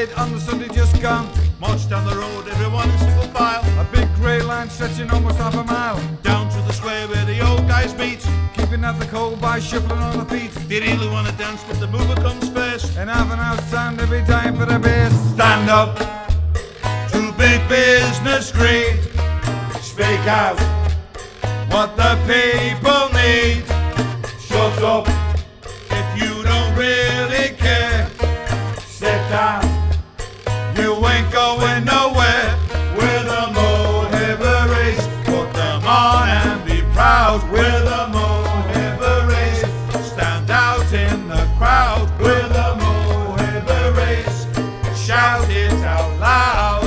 parade on the Sunday just gone. March down the road, everyone in single file. A big grey line stretching almost half a mile. Down to the square where the old guys meet. Keeping out the cold by shuffling on the feet. They really want to dance, but the mover comes first. And half an hour sound every time for the bass. Stand up to big business great. Speak out what the people need. Shut up if you don't really care. Sit down, you ain't going nowhere. We're the Mohiba race. Put them on and be proud. We're the Mohiba race. Stand out in the crowd. We're the Mohiba race. Shout it out loud.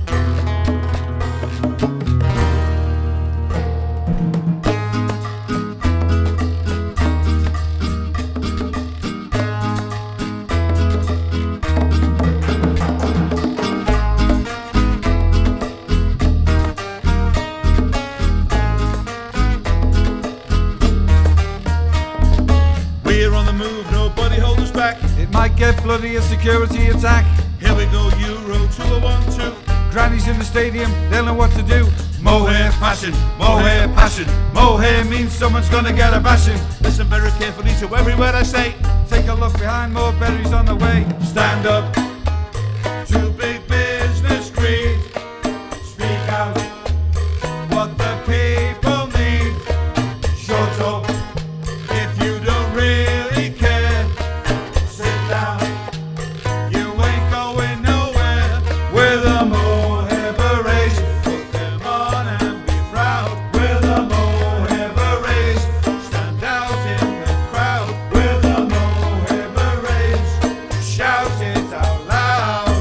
We're on the move, nobody hold us back. It might get bloody, a security attack. Here we go, Euro 2012. Grannies in the stadium, they'll know what to do. Mohair passion, Mohair passion. Mohair means someone's gonna get a bashing. Listen very carefully to every word I say. Take a look behind, more berries on the way. Stand up to big business greed. Speak out what the people need. Shut up if you don't really care. Sit down, you ain't going nowhere. We're the Mohiba race. Put them on and be proud. We're the Mohiba race. Stand out in the crowd. We're the Mohiba race. Shout it out loud.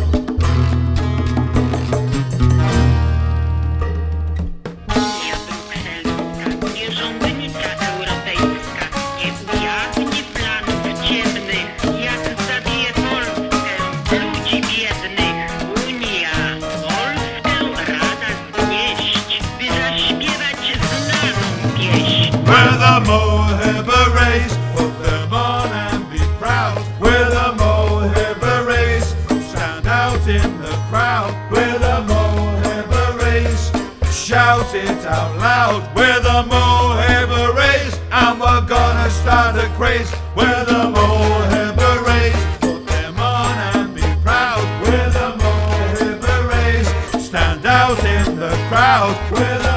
Nie rządnika europejska, nie ujawni planów ciemnych, jak zabije Polskę, ludzi biednych. Unia, Polskę rada znieść, by zaśpiewać znaną pieśń. We're the Mohiba race. Put them on and be proud. We're the Mohiba race. Stand out in the crowd. We're the Mohiba race. Shout it out loud. We're the Mohiba race. And we're gonna start a craze. We're the Mohiba race. Put them on and be proud. We're the Mohiba race. Stand out in the crowd. We're the